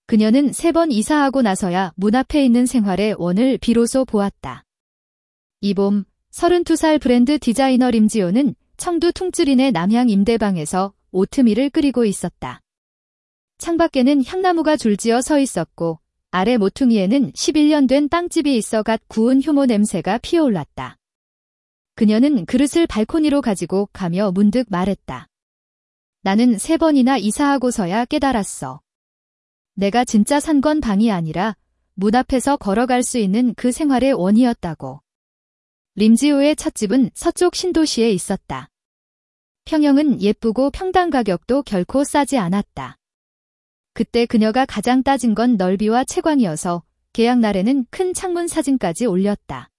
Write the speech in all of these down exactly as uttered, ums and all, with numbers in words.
그녀는 세 번 이사하고 나서야 문 앞에 있는 생활의 원을 비로소 보았다. 이 봄, 서른두 살 브랜드 디자이너 림지호는 청두 퉁쯔린의 남향 임대방에서 오트밀을 끓이고 있었다. 창밖에는 향나무가 줄지어 서 있었고 아래 모퉁이에는 십일 년 된 빵집이 있어 갓 구운 효모 냄새가 피어올랐다. 그녀는 그릇을 발코니로 가지고 가며 문득 말했다. 나는 세 번이나 이사하고서야 깨달았어. 내가 진짜 산 건 방이 아니라 문 앞에서 걸어갈 수 있는 그 생활의 원이었다고. 림지호의 첫 집은 서쪽 신도시에 있었다. 평형은 예쁘고 평당 가격도 결코 싸지 않았다. 그때 그녀가 가장 따진 건 넓이와 채광이어서 계약 날에는 큰 창문 사진까지 올렸다.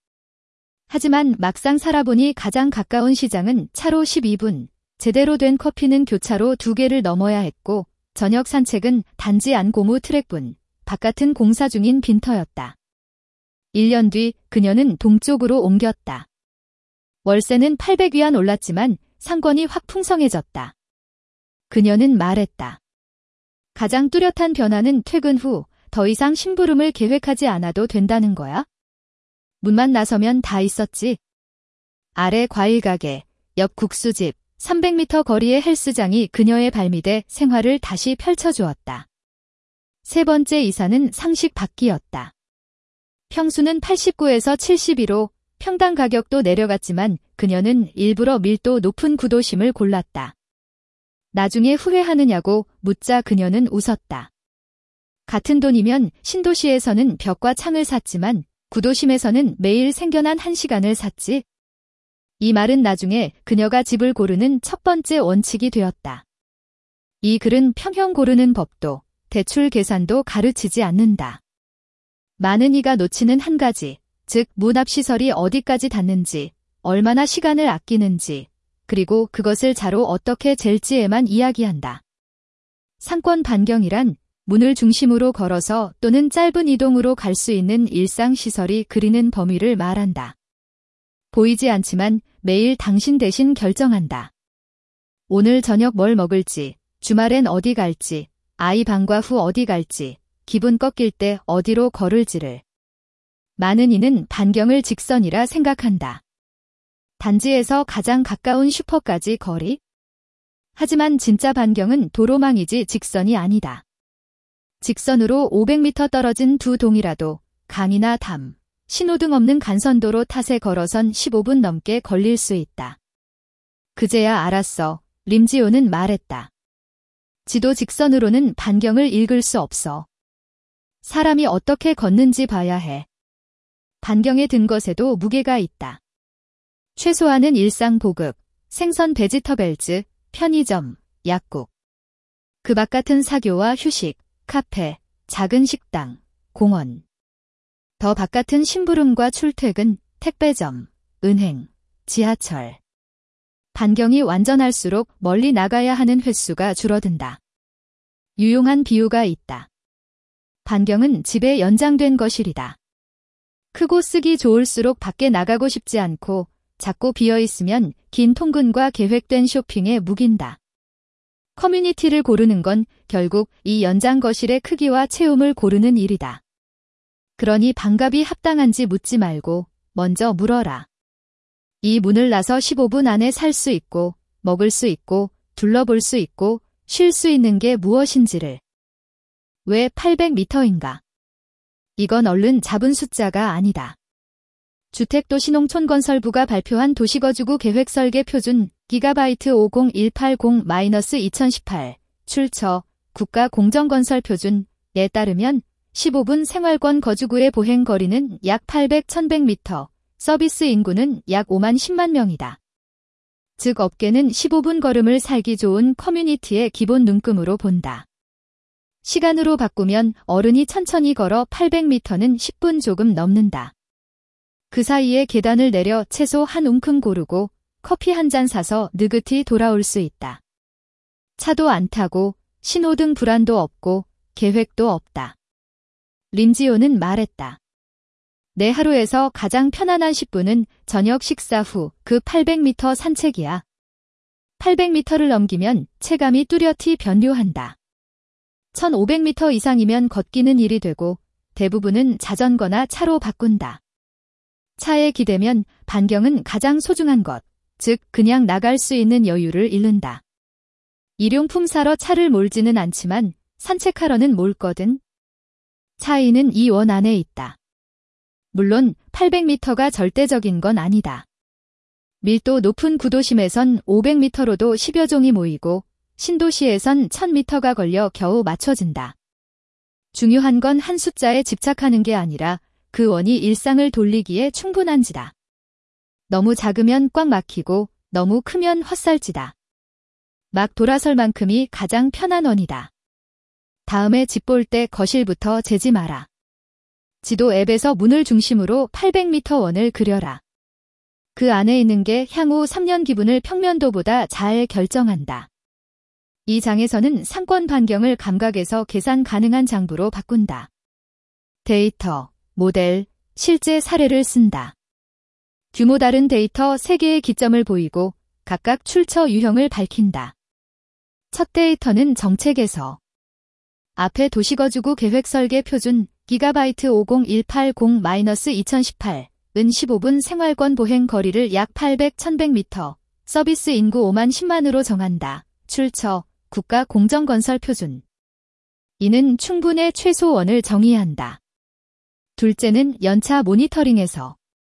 하지만 막상 살아보니 가장 가까운 시장은 차로 십이 분, 제대로 된 커피는 교차로 두 개를 넘어야 했고 저녁 산책은 단지 안 고무 트랙뿐, 바깥은 공사 중인 빈터였다. 일 년 뒤 그녀는 동쪽으로 옮겼다. 월세는 팔백 위안 올랐지만 상권이 확 풍성해졌다. 그녀는 말했다. 가장 뚜렷한 변화는 퇴근 후 더 이상 심부름을 계획하지 않아도 된다는 거야. 문만 나서면 다 있었지. 아래 과일가게, 옆 국수집, 삼백 미터 거리의 헬스장이 그녀의 발밑에 생활을 다시 펼쳐주었다. 세 번째 이사는 상식 밖이었다. 평수는 팔십구에서 칠십이로 평당 가격도 내려갔지만 그녀는 일부러 밀도 높은 구도심을 골랐다. 나중에 후회하느냐고 묻자 그녀는 웃었다. 같은 돈이면 신도시에서는 벽과 창을 샀지만 구도심에서는 매일 생겨난 한 시간을 샀지. 이 말은 나중에 그녀가 집을 고르는 첫 번째 원칙이 되었다. 이 글은 평형 고르는 법도, 대출 계산도 가르치지 않는다. 많은 이가 놓치는 한 가지, 즉 문 앞 시설이 어디까지 닿는지, 얼마나 시간을 아끼는지, 그리고 그것을 자로 어떻게 잴지에만 이야기한다. 상권 반경이란 문을 중심으로 걸어서 또는 짧은 이동으로 갈 수 있는 일상시설이 그리는 범위를 말한다. 보이지 않지만 매일 당신 대신 결정한다. 오늘 저녁 뭘 먹을지, 주말엔 어디 갈지, 아이 방과 후 어디 갈지, 기분 꺾일 때 어디로 걸을지를. 많은 이는 반경을 직선이라 생각한다. 단지에서 가장 가까운 슈퍼까지 거리? 하지만 진짜 반경은 도로망이지 직선이 아니다. 직선으로 오백 미터 떨어진 두 동이라도 강이나 담, 신호등 없는 간선도로 탓에 걸어선 십오 분 넘게 걸릴 수 있다. 그제야 알았어. 림지호는 말했다. 지도 직선으로는 반경을 읽을 수 없어. 사람이 어떻게 걷는지 봐야 해. 반경에 든 것에도 무게가 있다. 최소한은 일상 보급, 생선 베지터벨즈, 편의점, 약국. 그 바깥은 사교와 휴식, 카페, 작은 식당, 공원. 더 바깥은 심부름과 출퇴근, 택배점, 은행, 지하철. 반경이 완전할수록 멀리 나가야 하는 횟수가 줄어든다. 유용한 비유가 있다. 반경은 집의 연장된 거실이다. 크고 쓰기 좋을수록 밖에 나가고 싶지 않고 작고 비어있으면 긴 통근과 계획된 쇼핑에 묵인다. 커뮤니티를 고르는 건 결국 이 연장 거실의 크기와 체움을 고르는 일이다. 그러니 방값이 합당한지 묻지 말고 먼저 물어라. 이 문을 나서 십오 분 안에 살 수 있고 먹을 수 있고 둘러볼 수 있고 쉴 수 있는 게 무엇인지를. 왜 팔백 미터인가? 이건 얼른 잡은 숫자가 아니다. 주택도시농촌건설부가 발표한 도시거주구 계획설계 표준 기가바이트 오공일팔공 이천십팔 출처 국가공정건설 표준에 따르면 십오 분 생활권 거주구의 보행 거리는 약 팔백, 천백 미터, 서비스 인구는 약 오만 십만 명이다. 즉 업계는 십오 분 걸음을 살기 좋은 커뮤니티의 기본 눈금으로 본다. 시간으로 바꾸면 어른이 천천히 걸어 팔백 미터는 십 분 조금 넘는다. 그 사이에 계단을 내려 채소 한 움큼 고르고 커피 한 잔 사서 느긋히 돌아올 수 있다. 차도 안 타고 신호등 불안도 없고 계획도 없다. 림지호는 말했다. 내 하루에서 가장 편안한 십 분은 저녁 식사 후 그 팔백 미터 산책이야. 팔백 미터를 넘기면 체감이 뚜렷이 변료한다. 천오백 미터 이상이면 걷기는 일이 되고 대부분은 자전거나 차로 바꾼다. 차에 기대면 반경은 가장 소중한 것, 즉 그냥 나갈 수 있는 여유를 잃는다. 일용품 사러 차를 몰지는 않지만 산책하러는 몰거든. 차이는 이 원 안에 있다. 물론 팔백 미터가 절대적인 건 아니다. 밀도 높은 구도심에선 오백 미터로도 십여 종이 모이고 신도시에선 천 미터가 걸려 겨우 맞춰진다. 중요한 건 한 숫자에 집착하는 게 아니라 그 원이 일상을 돌리기에 충분한지다. 너무 작으면 꽉 막히고 너무 크면 헛살지다. 막 돌아설 만큼이 가장 편한 원이다. 다음에 집 볼 때 거실부터 재지 마라. 지도 앱에서 문을 중심으로 팔백 미터 원을 그려라. 그 안에 있는 게 향후 삼 년 기분을 평면도보다 잘 결정한다. 이 장에서는 상권 반경을 감각에서 계산 가능한 장부로 바꾼다. 데이터, 모델, 실제 사례를 쓴다. 규모 다른 데이터 세 개의 기점을 보이고 각각 출처 유형을 밝힌다. 첫 데이터는 정책에서 앞에 도시거주구 계획 설계 표준 기가바이트 오공일팔공 이천십팔 은 십오 분 생활권 보행 거리를 약 팔백, 천백 미터, 서비스 인구 오만 십만으로 정한다. 출처 국가 공정건설 표준. 이는 충분의 최소원을 정의한다. 둘째는 연차 모니터링에서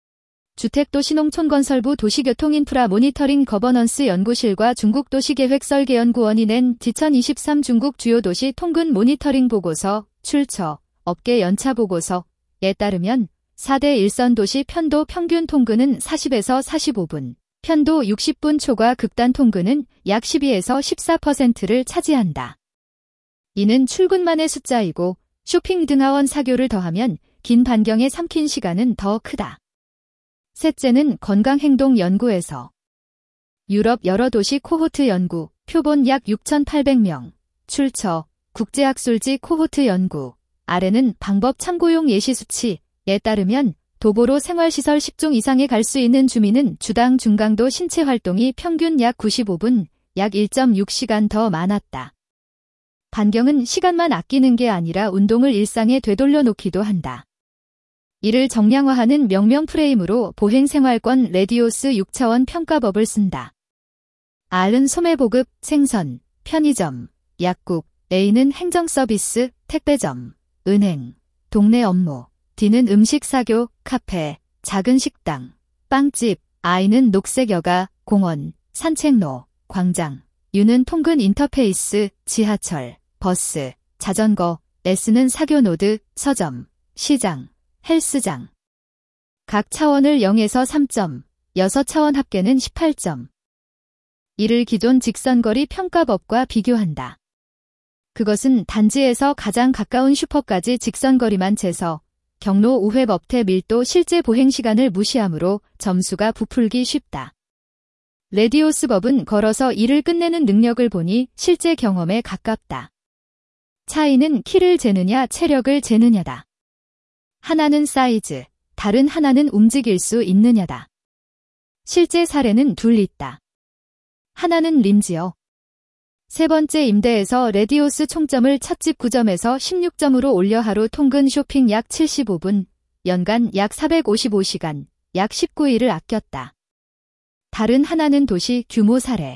주택도시농촌건설부 도시교통인프라 모니터링 거버넌스 연구실과 중국도시계획설계연구원이 낸 이천이십삼 중국 주요 도시 통근 모니터링 보고서, 출처, 업계 연차 보고서에 따르면 사 대 일선 도시 편도 평균 통근은 사십에서 사십오 분, 편도 육십 분 초과 극단 통근은 약 십이에서 십사 퍼센트를 차지한다. 이는 출근만의 숫자이고 쇼핑 등하원 사교를 더하면 긴 반경에 삼킨 시간은 더 크다. 셋째는 건강행동 연구에서 유럽 여러 도시 코호트 연구, 표본 약 육천팔백 명, 출처, 국제학술지 코호트 연구, 아래는 방법 참고용 예시 수치에 따르면 도보로 생활시설 십 종 이상에 갈 수 있는 주민은 주당 중강도 신체 활동이 평균 약 구십오 분, 약 일 점 육 시간 더 많았다. 반경은 시간만 아끼는 게 아니라 운동을 일상에 되돌려 놓기도 한다. 이를 정량화하는 명명 프레임으로 보행생활권 레디오스 육 차원 평가법을 쓴다. R은 소매보급, 생선, 편의점, 약국, A는 행정서비스, 택배점, 은행, 동네 업무, D는 음식 사교, 카페, 작은 식당, 빵집, I는 녹색여가, 공원, 산책로, 광장, U는 통근 인터페이스, 지하철, 버스, 자전거, S는 사교노드, 서점, 시장, 헬스장. 각 차원을 영에서 삼 점, 여섯 차원 합계는 십팔 점. 이를 기존 직선거리 평가법과 비교한다. 그것은 단지에서 가장 가까운 슈퍼까지 직선거리만 재서 경로 우회 법태 밀도 실제 보행시간을 무시하므로 점수가 부풀기 쉽다. 레디오스 법은 걸어서 일을 끝내는 능력을 보니 실제 경험에 가깝다. 차이는 키를 재느냐 체력을 재느냐다. 하나는 사이즈, 다른 하나는 움직일 수 있느냐다. 실제 사례는 둘 있다. 하나는 림지어. 세 번째 임대에서 레디오스 총점을 첫집 구 점에서 십육 점으로 올려 하루 통근 쇼핑 약 칠십오 분, 연간 약 사백오십오 시간, 약 십구 일을 아꼈다. 다른 하나는 도시 규모 사례.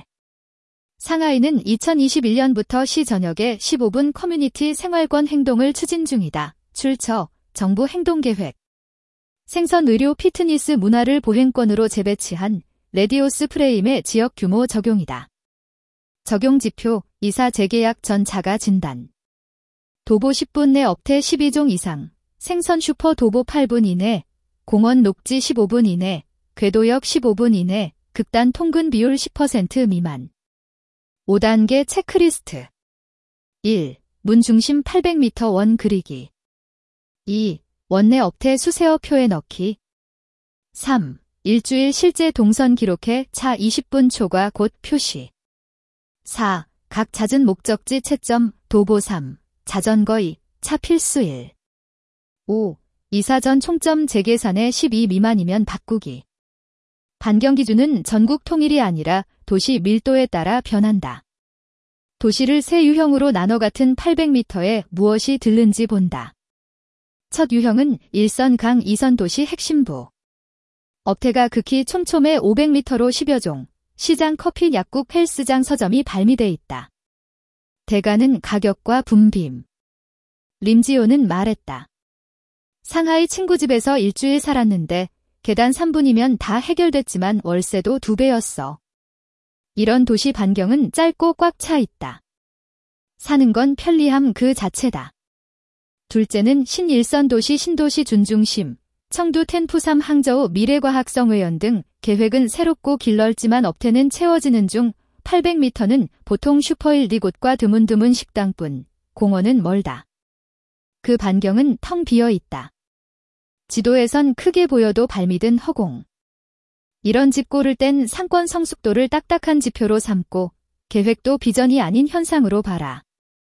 상하이는 이천이십일 년부터 시 전역에 십오 분 커뮤니티 생활권 행동을 추진 중이다. 출처, 정부 행동계획. 생선 의료 피트니스 문화를 보행권으로 재배치한 레디오스 프레임의 지역 규모 적용이다. 적용 지표, 이사 재계약 전 자가 진단. 도보 십 분 내 업태 십이 종 이상, 생선 슈퍼 도보 팔 분 이내, 공원 녹지 십오 분 이내, 궤도역 십오 분 이내, 극단 통근 비율 십 퍼센트 미만. 오 단계 체크리스트. 일. 문 중심 팔백 미터 원 그리기. 이. 원내 업태 수세어 표에 넣기. 삼. 일주일 실제 동선 기록해 차 이십 분 초과 곳 표시. 사. 각 잦은 목적지 채점, 도보 삼. 자전거 이. 차 필수 일. 오. 이사 전 총점 재계산에 십이 미만이면 바꾸기. 반경 기준은 전국 통일이 아니라 도시 밀도에 따라 변한다. 도시를 세 유형으로 나눠 같은 팔백 미터에 무엇이 들른지 본다. 첫 유형은 일선 강 이선 도시 핵심부. 업태가 극히 촘촘해 오백 미터로 십여 종, 시장 커피 약국 헬스장 서점이 발미돼 있다. 대가는 가격과 붐빔. 림지오는 말했다. 상하이 친구 집에서 일주일 살았는데 계단 삼 분이면 다 해결됐지만 월세도 두 배였어. 이런 도시 반경은 짧고 꽉 차 있다. 사는 건 편리함 그 자체다. 둘째는 신일선 도시 신도시 준중심, 청두 텐푸삼 항저우 미래과학성회원 등 계획은 새롭고 길넓지만 업태는 채워지는 중 팔백 미터는 보통 슈퍼일 네 곳과 드문드문 식당뿐, 공원은 멀다. 그 반경은 텅 비어 있다. 지도에선 크게 보여도 발밑은 허공. 이런 집 고를 땐 상권 성숙도를 딱딱한 지표로 삼고 계획도 비전이 아닌 현상으로 봐라.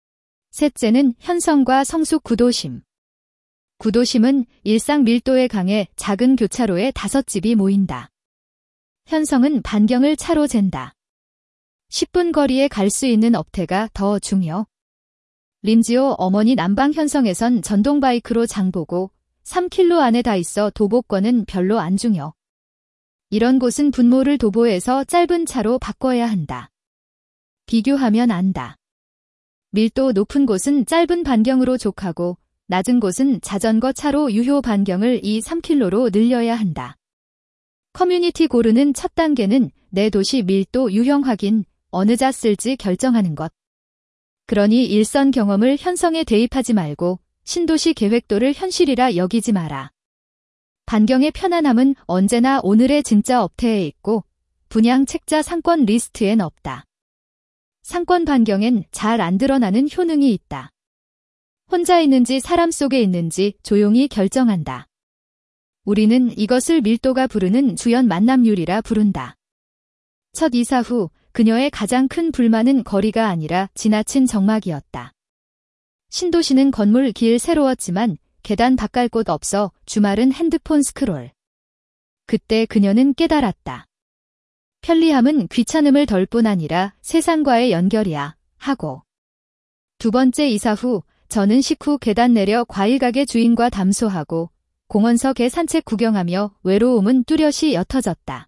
셋째는 현성과 성숙 구도심. 구도심은 일상 밀도에 강해 작은 교차로에 다섯 집이 모인다. 현성은 반경을 차로 잰다. 십 분 거리에 갈 수 있는 업태가 더 중요. 림지오 어머니 남방 현성에선 전동 바이크로 장보고 삼 킬로미터 안에 다 있어 도보권은 별로 안 중요. 이런 곳은 분모를 도보에서 짧은 차로 바꿔야 한다. 비교하면 안다. 밀도 높은 곳은 짧은 반경으로 족하고 낮은 곳은 자전거 차로 유효 반경을 이, 삼 킬로미터로 늘려야 한다. 커뮤니티 고르는 첫 단계는 내 도시 밀도 유형 확인, 어느 자 쓸지 결정하는 것. 그러니 일선 경험을 현성에 대입하지 말고 신도시 계획도를 현실이라 여기지 마라. 반경의 편안함은 언제나 오늘의 진짜 업태에 있고 분양 책자 상권 리스트엔 없다. 상권 반경엔 잘 안 드러나는 효능이 있다. 혼자 있는지 사람 속에 있는지 조용히 결정한다. 우리는 이것을 밀도가 부르는 주연 만남률이라 부른다. 첫 이사 후 그녀의 가장 큰 불만은 거리가 아니라 지나친 적막이었다. 신도시는 건물 길 새로웠지만 계단 바깔 곳 없어 주말은 핸드폰 스크롤. 그때 그녀는 깨달았다. 편리함은 귀찮음을 덜 뿐 아니라 세상과의 연결이야 하고. 두 번째 이사 후 저는 식후 계단 내려 과일가게 주인과 담소하고 공원서 개 산책 구경하며 외로움은 뚜렷이 옅어졌다.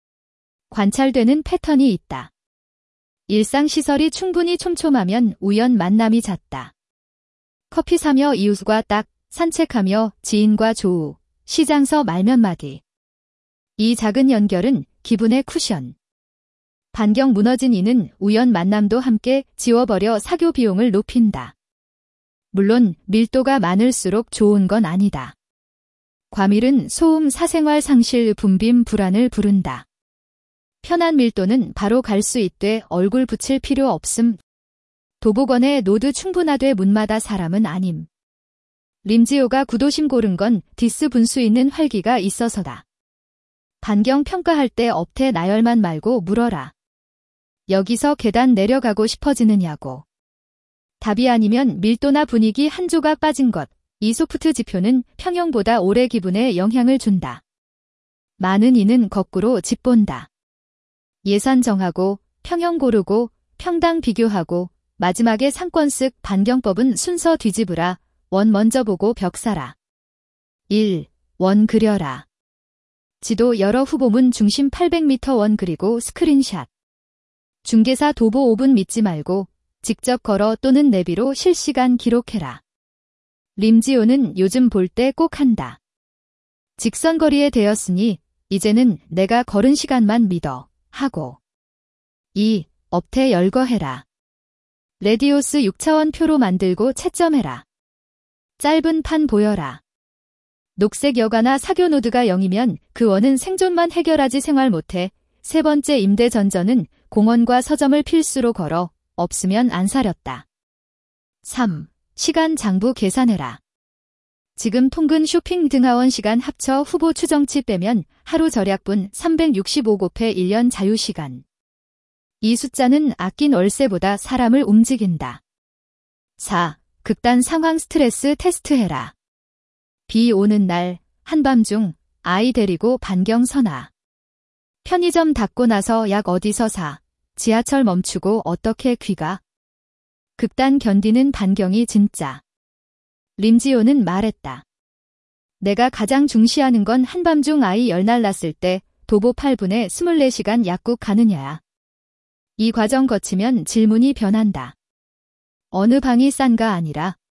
관찰되는 패턴이 있다. 일상시설이 충분히 촘촘하면 우연 만남이 잦다. 커피 사며 이웃과 딱, 산책하며 지인과 조우, 시장서 말 몇 마디. 이 작은 연결은 기분의 쿠션. 반경 무너진 이는 우연 만남도 함께 지워버려 사교 비용을 높인다. 물론 밀도가 많을수록 좋은 건 아니다. 과밀은 소음 사생활 상실 붐빔 불안을 부른다. 편한 밀도는 바로 갈 수 있되 얼굴 붙일 필요 없음. 도보건에 노드 충분하되 문마다 사람은 아님. 림지오가 구도심 고른 건 디스 분수 있는 활기가 있어서다. 반경 평가할 때 업태 나열만 말고 물어라. 여기서 계단 내려가고 싶어지느냐고. 답이 아니면 밀도나 분위기 한 조각 빠진 것. 이 소프트 지표는 평형보다 오래 기분에 영향을 준다. 많은 이는 거꾸로 짚본다. 예산 정하고 평형 고르고 평당 비교하고 마지막에 상권쓱 반경법은 순서 뒤집으라. 원 먼저 보고 벽 사라. 일. 원 그려라. 지도 여러 후보문 중심 팔백 미터 원 그리고 스크린샷. 중개사 도보 오 분 믿지 말고 직접 걸어 또는 내비로 실시간 기록해라. 림지오는 요즘 볼 때 꼭 한다. 직선거리에 되었으니 이제는 내가 걸은 시간만 믿어 하고. 이. 업태 열거해라. 레디오스 육 차원 표로 만들고 채점해라. 짧은 판 보여라. 녹색 여가나 사교 노드가 영이면 그 원은 생존만 해결하지 생활 못해. 세 번째 임대 전전은 공원과 서점을 필수로 걸어. 없으면 안 사렸다. 삼. 시간 장부 계산해라. 지금 통근 쇼핑 등하원 시간 합쳐 후보 추정치 빼면 하루 절약분 삼백육십오 곱해 일 년 자유시간. 이 숫자는 아낀 월세보다 사람을 움직인다. 사. 극단 상황 스트레스 테스트해라. 비 오는 날 한밤중 아이 데리고 반경 서나. 편의점 닫고 나서 약 어디서 사. 지하철 멈추고 어떻게 귀가. 극단 견디는 반경이 진짜. 림지호는 말했다. 내가 가장 중시하는 건 한밤중 아이 열날 낳았을 때 도보 팔 분에 이십사 시간 약국 가느냐야. 이 과정 거치면 질문이 변한다. 어느 방이 싼가 아니라